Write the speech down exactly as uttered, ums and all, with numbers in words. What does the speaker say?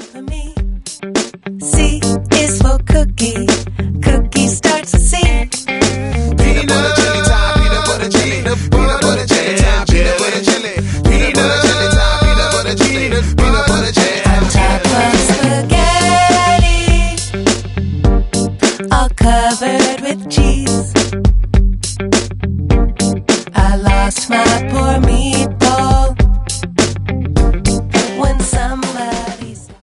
for me. C is for cookie. Cookie starts a scene. Peanut butter jelly time, peanut butter jelly, peanut butter jelly time, peanut butter jelly, peanut butter jelly time, peanut butter jelly, peanut butter jelly. On top of spaghetti, all covered with cheese. I lost my poor me.